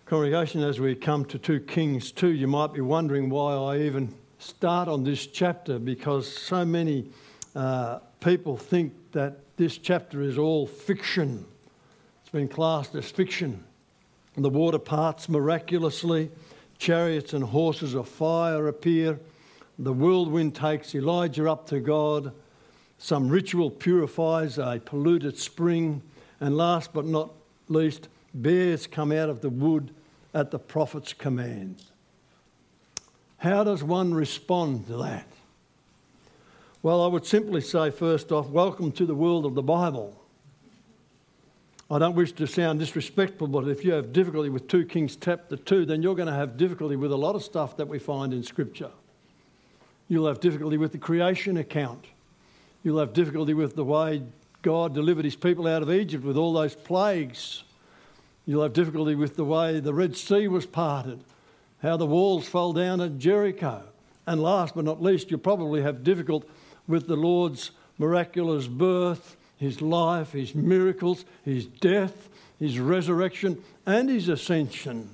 Congregation, as we come to 2 Kings 2, you might be wondering why I even start on this chapter, because so many people think that this chapter is all fiction. It's been classed as fiction. The water parts miraculously, chariots and horses of fire appear, the whirlwind takes Elijah up to God, some ritual purifies a polluted spring, and last but not least, bears come out of the wood at the prophet's command. How does one respond to that? Well, I would simply say, first off, welcome to the world of the Bible. I don't wish to sound disrespectful, but if you have difficulty with 2 Kings chapter 2, then you're going to have difficulty with a lot of stuff that we find in Scripture. You'll have difficulty with the creation account. You'll have difficulty with the way God delivered his people out of Egypt with all those plagues. You'll have difficulty with the way the Red Sea was parted, how the walls fell down at Jericho. And last but not least, you'll probably have difficulty with the Lord's miraculous birth, his life, his miracles, his death, his resurrection, and his ascension.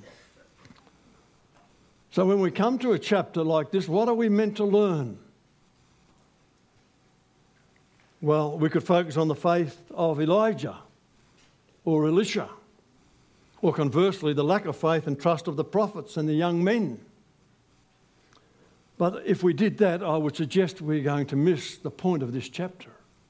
So when we come to a chapter like this, what are we meant to learn? Well, we could focus on the faith of Elijah or Elisha, or conversely, the lack of faith and trust of the prophets and the young men. But if we did that, I would suggest we're going to miss the point of this chapter.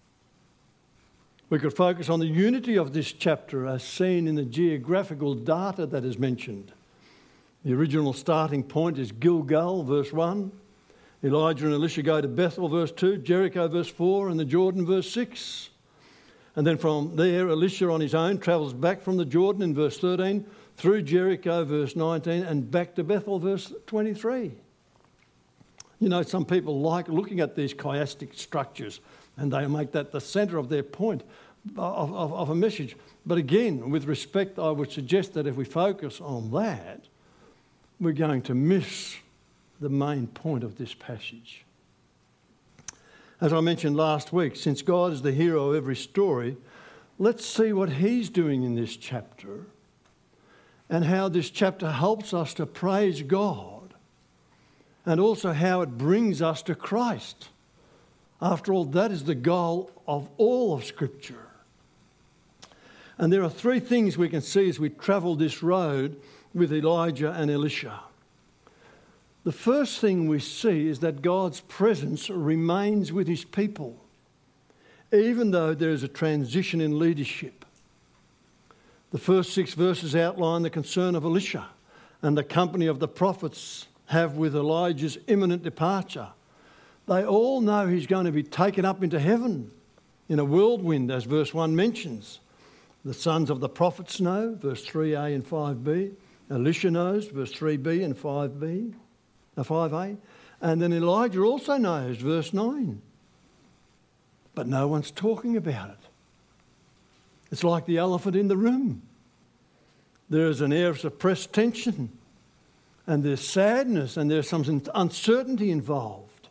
We could focus on the unity of this chapter as seen in the geographical data that is mentioned. The original starting point is Gilgal, verse 1. Elijah and Elisha go to Bethel, verse 2, Jericho, verse 4, and the Jordan, verse 6. And then from there, Elisha on his own travels back from the Jordan in verse 13, through Jericho, verse 19, and back to Bethel, verse 23. You know, some people like looking at these chiastic structures, and they make that the centre of their point of a message. But again, with respect, I would suggest that if we focus on that, we're going to miss the main point of this passage. As I mentioned last week, since God is the hero of every story, let's see what he's doing in this chapter and how this chapter helps us to praise God, and also how it brings us to Christ. After all, that is the goal of all of Scripture. And there are 3 things we can see as we travel this road with Elijah and Elisha. The first thing we see is that God's presence remains with his people, even though there is a transition in leadership. The first 6 verses outline the concern of Elisha and the company of the prophets have with Elijah's imminent departure. They all know he's going to be taken up into heaven in a whirlwind, as verse 1 mentions. The sons of the prophets know, verse 3a and 5b. Elisha knows, verse 3b and 5a. And then Elijah also knows, verse 9. But no one's talking about it. It's like the elephant in the room. There's an air of suppressed tension, and there's sadness, and there's some uncertainty involved.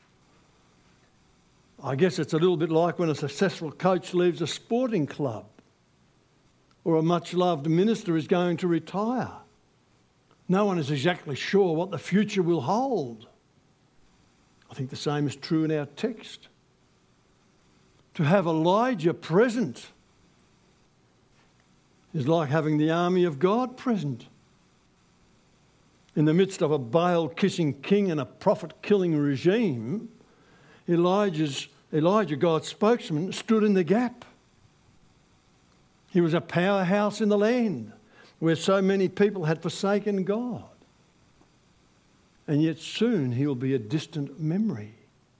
I guess it's a little bit like when a successful coach leaves a sporting club, or a much-loved minister is going to retire. No one is exactly sure what the future will hold. I think the same is true in our text. To have Elijah present is like having the army of God present. In the midst of a Baal-kissing king and a prophet-killing regime, Elijah, God's spokesman, stood in the gap. He was a powerhouse in the land where so many people had forsaken God. And yet soon he will be a distant memory.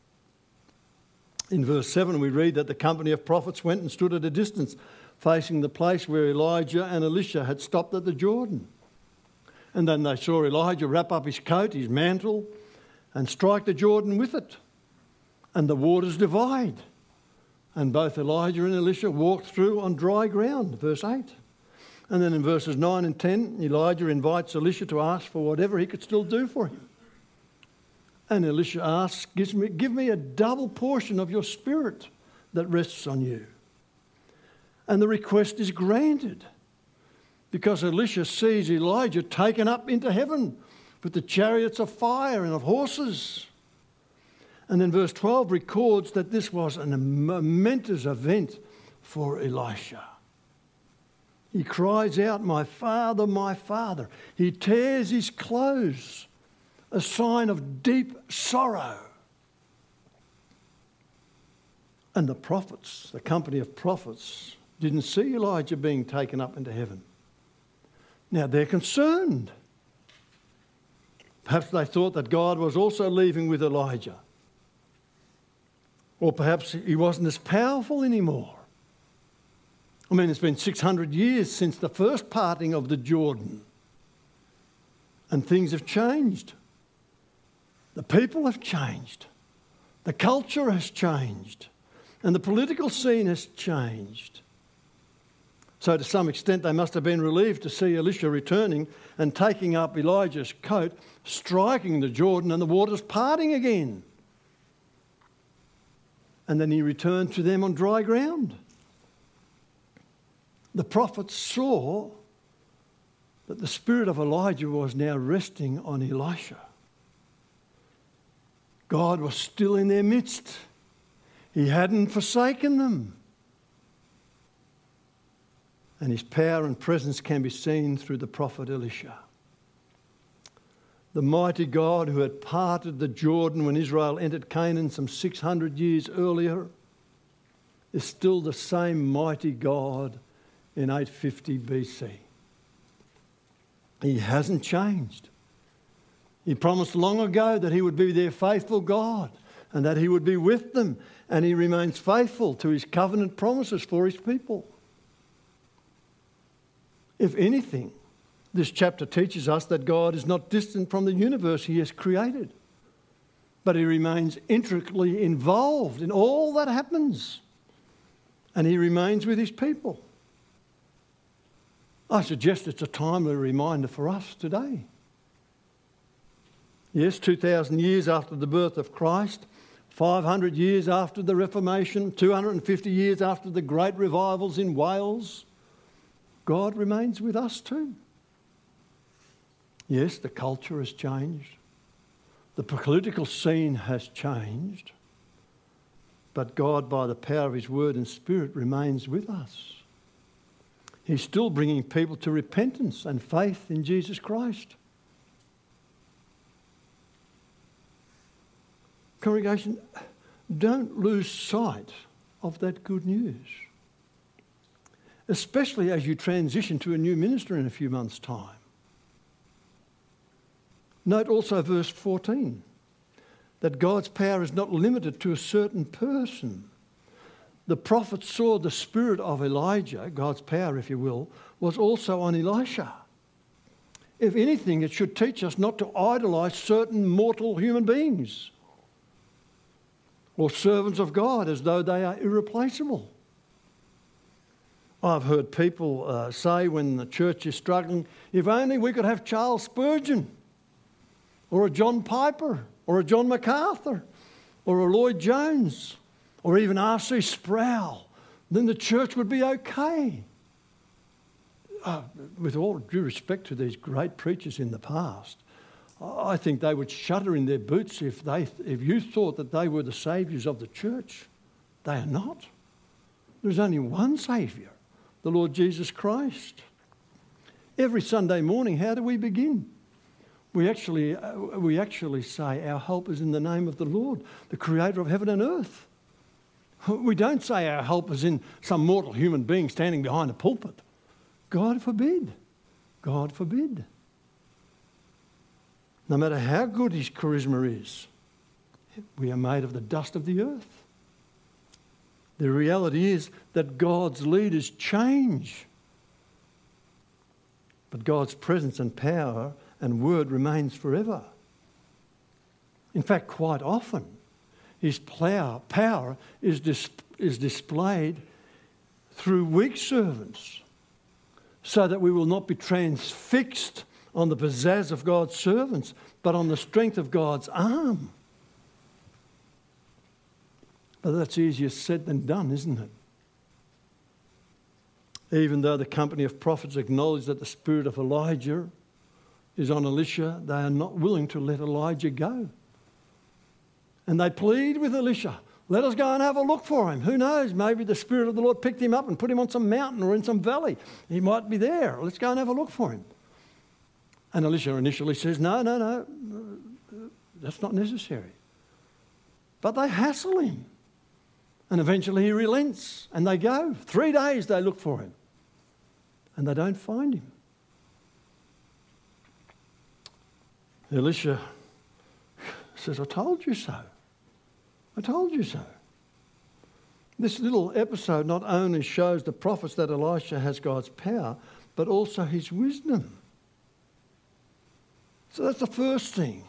In verse 7 we read that the company of prophets went and stood at a distance, facing the place where Elijah and Elisha had stopped at the Jordan. And then they saw Elijah wrap up his coat, his mantle, and strike the Jordan with it. And the waters divide. And both Elijah and Elisha walked through on dry ground, verse 8. And then in verses 9 and 10, Elijah invites Elisha to ask for whatever he could still do for him. And Elisha asks, give me a double portion of your spirit that rests on you. And the request is granted. because Elisha sees Elijah taken up into heaven with the chariots of fire and of horses. And then verse 12 records that this was a momentous event for Elisha. He cries out, my father, my father. He tears his clothes, a sign of deep sorrow. And the prophets, the company of prophets, didn't see Elijah being taken up into heaven. Now they're concerned. Perhaps they thought that God was also leaving with Elijah. Or perhaps he wasn't as powerful anymore. I mean, it's been 600 years since the first parting of the Jordan. And things have changed. The people have changed. The culture has changed. And the political scene has changed. So to some extent they must have been relieved to see Elisha returning and taking up Elijah's coat, striking the Jordan and the waters parting again. And then he returned to them on dry ground. The prophets saw that the spirit of Elijah was now resting on Elisha. God was still in their midst. He hadn't forsaken them. And his power and presence can be seen through the prophet Elisha. The mighty God who had parted the Jordan when Israel entered Canaan some 600 years earlier is still the same mighty God in 850 BC. He hasn't changed. He promised long ago that he would be their faithful God and that he would be with them, and he remains faithful to his covenant promises for his people. If anything, this chapter teaches us that God is not distant from the universe he has created, but he remains intricately involved in all that happens, and he remains with his people. I suggest it's a timely reminder for us today. Yes, 2,000 years after the birth of Christ, 500 years after the Reformation, 250 years after the great revivals in Wales, God remains with us too. Yes, the culture has changed. The political scene has changed. But God, by the power of his word and spirit, remains with us. He's still bringing people to repentance and faith in Jesus Christ. Congregation, don't lose sight of that good news, especially as you transition to a new minister in a few months' time. Note also verse 14, that God's power is not limited to a certain person. The prophet saw the spirit of Elijah, God's power, if you will, was also on Elisha. If anything, it should teach us not to idolise certain mortal human beings or servants of God as though they are irreplaceable. I've heard people say when the church is struggling, if only we could have Charles Spurgeon or a John Piper or a John MacArthur or a Lloyd Jones or even R.C. Sproul, then the church would be okay. With all due respect to these great preachers in the past, I think they would shudder in their boots if you thought that they were the saviours of the church. They are not. There's only one Saviour, the Lord Jesus Christ. Every Sunday morning, how do we begin? We actually say our help is in the name of the Lord, the Creator of heaven and earth. We don't say our help is in some mortal human being standing behind a pulpit. God forbid. God forbid. No matter how good his charisma is, we are made of the dust of the earth. The reality is that God's leaders change, but God's presence and power and word remains forever. In fact, quite often, his power is displayed through weak servants, so that we will not be transfixed on the pizzazz of God's servants, but on the strength of God's arm. But that's easier said than done, isn't it? Even though the company of prophets acknowledge that the spirit of Elijah is on Elisha, they are not willing to let Elijah go. And they plead with Elisha, let us go and have a look for him. Who knows, maybe the Spirit of the Lord picked him up and put him on some mountain or in some valley. He might be there. Let's go and have a look for him. And Elisha initially says, no, that's not necessary. But they hassle him. And eventually he relents and they go. 3 days they look for him. And they don't find him. Elisha says, I told you so. I told you so. This little episode not only shows the prophets that Elisha has God's power, but also his wisdom. So that's the first thing.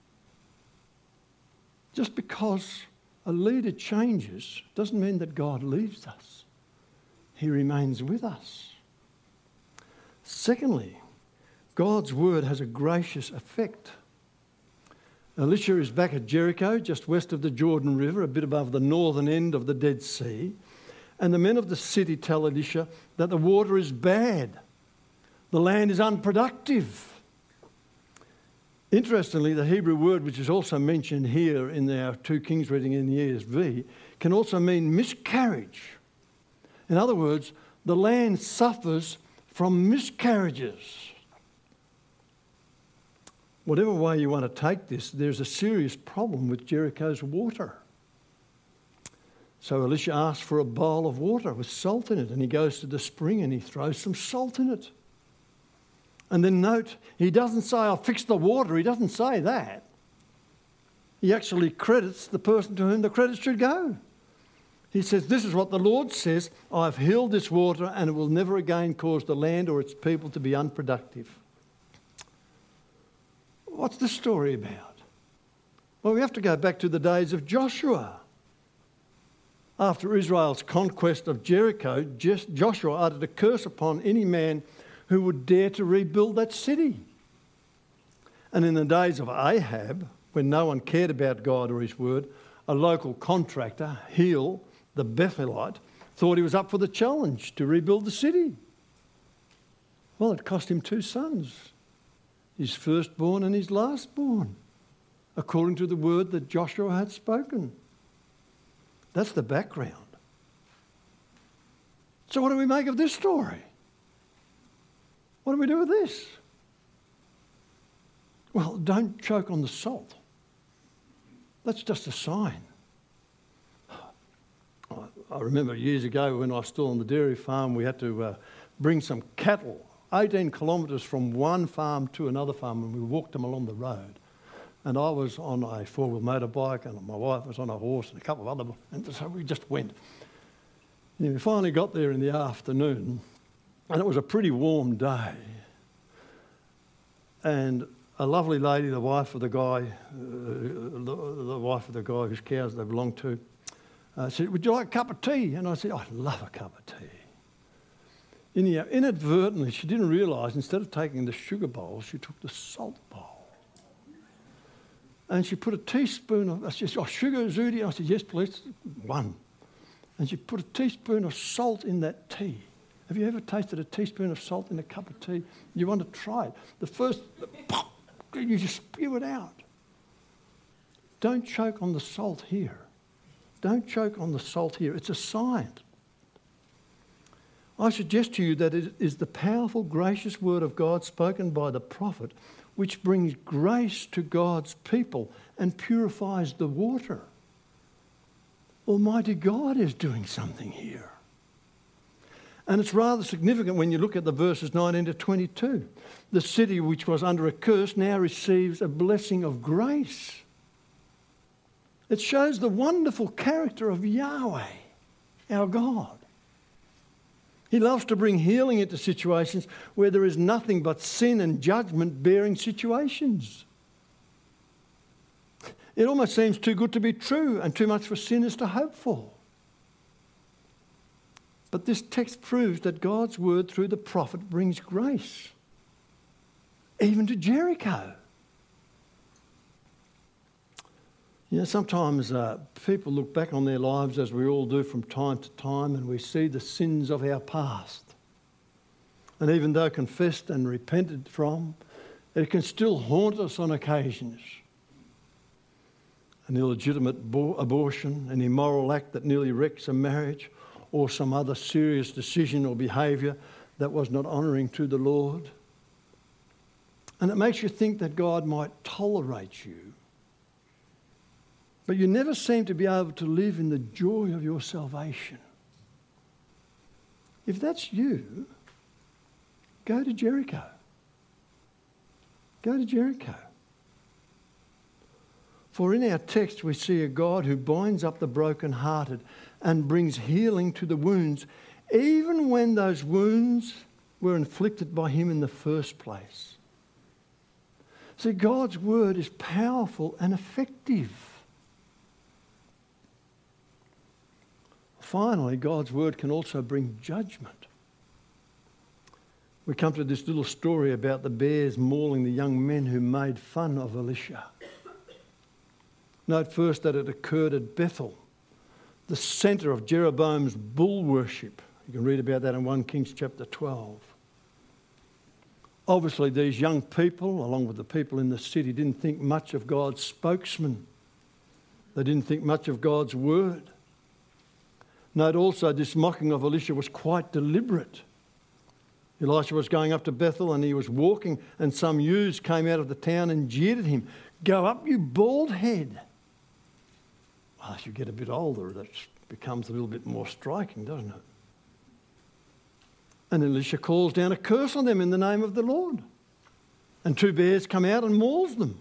Just because a leader changes doesn't mean that God leaves us. He remains with us. Secondly, God's word has a gracious effect. Elisha is back at Jericho, just west of the Jordan River, a bit above the northern end of the Dead Sea. And the men of the city tell Elisha that the water is bad. The land is unproductive. Interestingly, the Hebrew word, which is also mentioned here in our 2 Kings reading in the ESV, can also mean miscarriage. In other words, the land suffers from miscarriages. Whatever way you want to take this, there's a serious problem with Jericho's water. So Elisha asks for a bowl of water with salt in it, and he goes to the spring and he throws some salt in it. And then note, he doesn't say, I'll fix the water. He doesn't say that. He actually credits the person to whom the credit should go. He says, this is what the Lord says, I've healed this water and it will never again cause the land or its people to be unproductive. What's this story about? Well, we have to go back to the days of Joshua. After Israel's conquest of Jericho, Joshua uttered a curse upon any man who would dare to rebuild that city. And in the days of Ahab, when no one cared about God or his word, a local contractor, Heel, the Bethelite, thought he was up for the challenge to rebuild the city. Well, it cost him 2 sons, his firstborn and his lastborn, according to the word that Joshua had spoken. That's the background. So what do we make of this story? What do we do with this? Well, don't choke on the salt. That's just a sign. I remember years ago when I was still on the dairy farm, we had to bring some cattle 18 kilometres from one farm to another farm, and we walked them along the road. And I was on a four-wheel motorbike and my wife was on a horse and a couple of other, and so we just went. And we finally got there in the afternoon, and it was a pretty warm day. And a lovely lady, the wife of the guy whose cows they belonged to, said, would you like a cup of tea? And I said, I'd love a cup of tea. Anyhow, inadvertently, she didn't realise, instead of taking the sugar bowl, she took the salt bowl. And she put a teaspoon of, she said, sugar, Zudi? I said, yes, please, 1. And she put a teaspoon of salt in that tea. Have you ever tasted a teaspoon of salt in a cup of tea? You want to try it. The first, pop, you just spew it out. Don't choke on the salt here. Don't choke on the salt here. It's a sign. I suggest to you that it is the powerful, gracious word of God spoken by the prophet which brings grace to God's people and purifies the water. Almighty God is doing something here. And it's rather significant when you look at the verses 19 to 22. The city which was under a curse now receives a blessing of grace. It shows the wonderful character of Yahweh, our God. He loves to bring healing into situations where there is nothing but sin and judgment-bearing situations. It almost seems too good to be true and too much for sinners to hope for. But this text proves that God's word through the prophet brings grace, even to Jericho. You know, sometimes people look back on their lives, as we all do from time to time, and we see the sins of our past. And even though confessed and repented from, it can still haunt us on occasions. An illegitimate abortion, an immoral act that nearly wrecks a marriage, or some other serious decision or behaviour that was not honouring to the Lord. And it makes you think that God might tolerate you. But you never seem to be able to live in the joy of your salvation. If that's you, go to Jericho. Go to Jericho. For in our text we see a God who binds up the brokenhearted and brings healing to the wounds, even when those wounds were inflicted by him in the first place. See, God's word is powerful and effective. Finally, God's word can also bring judgment. We come to this little story about the bears mauling the young men who made fun of Elisha. Note first that it occurred at Bethel, the centre of Jeroboam's bull worship. You can read about that in 1 Kings chapter 12. Obviously, these young people, along with the people in the city, didn't think much of God's spokesman. They didn't think much of God's word. Note also this mocking of Elisha was quite deliberate. Elisha was going up to Bethel and he was walking, and some youths came out of the town and jeered at him. "Go up, you bald head." Well, as you get a bit older, that becomes a little bit more striking, doesn't it? And Elisha calls down a curse on them in the name of the Lord. And 2 bears come out and mauls them.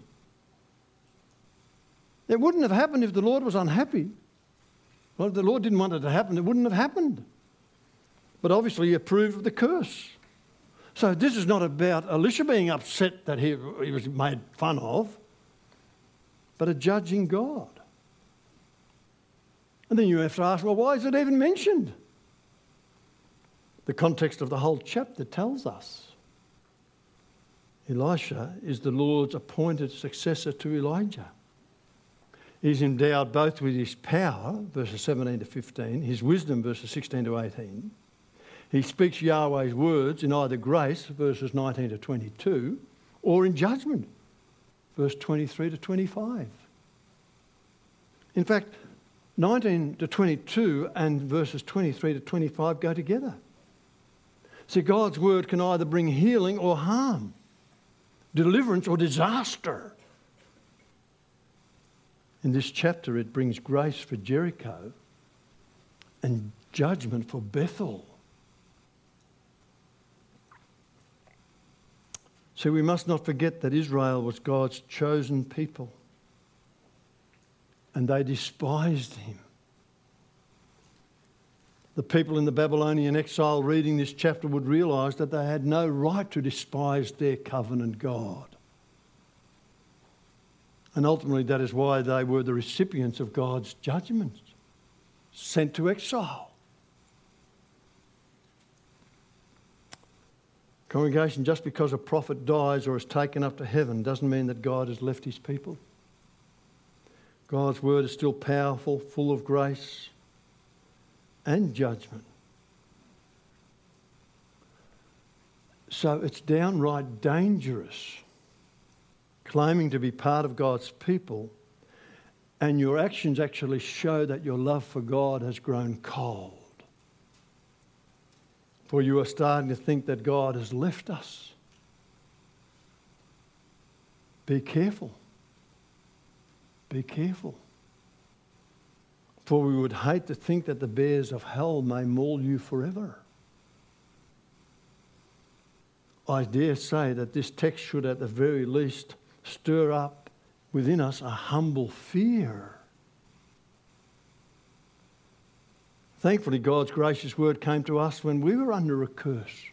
It wouldn't have happened if the Lord was unhappy. Well, if the Lord didn't want it to happen, it wouldn't have happened. But obviously he approved of the curse. So this is not about Elisha being upset that he was made fun of, but a judging God. And then you have to ask, well, why is it even mentioned? The context of the whole chapter tells us. Elisha is the Lord's appointed successor to Elijah. He's endowed both with his power, verses 17 to 15, his wisdom, verses 16 to 18. He speaks Yahweh's words in either grace, verses 19 to 22, or in judgment, verse 23 to 25. In fact, 19 to 22 and verses 23 to 25 go together. See, God's word can either bring healing or harm, deliverance or disaster. In this chapter, it brings grace for Jericho and judgment for Bethel. So we must not forget that Israel was God's chosen people, and they despised him. The people in the Babylonian exile reading this chapter would realise that they had no right to despise their covenant God. And ultimately that is why they were the recipients of God's judgments, sent to exile. Congregation, just because a prophet dies or is taken up to heaven doesn't mean that God has left his people. God's word is still powerful, full of grace and judgment. So it's downright dangerous claiming to be part of God's people and your actions actually show that your love for God has grown cold. For you are starting to think that God has left us. Be careful. Be careful. For we would hate to think that the bears of hell may maul you forever. I dare say that this text should at the very least stir up within us a humble fear. Thankfully, God's gracious word came to us when we were under a curse.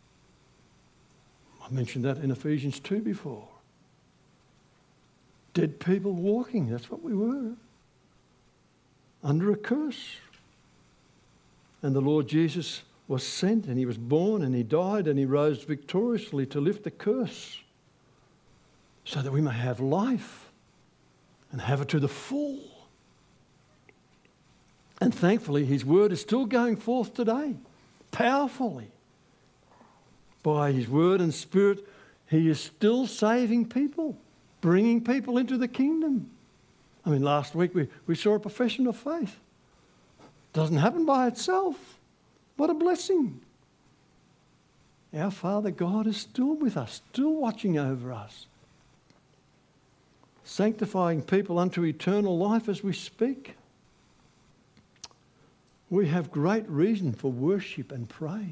I mentioned that in Ephesians 2 before. Dead people walking, that's what we were. Under a curse. And the Lord Jesus was sent and he was born and he died and he rose victoriously to lift the curse so that we may have life and have it to the full. And thankfully his word is still going forth today, powerfully. by his word and spirit, he is still saving people, bringing people into the kingdom. I mean, last week we saw a profession of faith. Doesn't happen by itself. What a blessing. Our Father God is still with us, still watching over us, sanctifying people unto eternal life as we speak. We have great reason for worship and praise.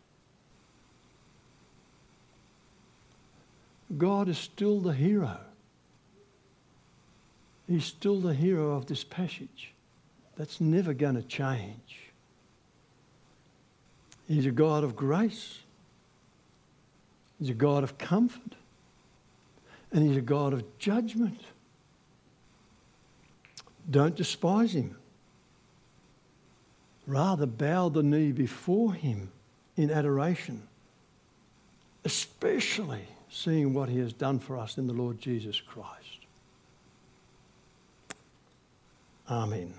God is still the hero. He's still the hero of this passage. That's never going to change. He's a God of grace. He's a God of comfort. And he's a God of judgment. Don't despise him. Rather bow the knee before him in adoration, especially seeing what he has done for us in the Lord Jesus Christ. Amen.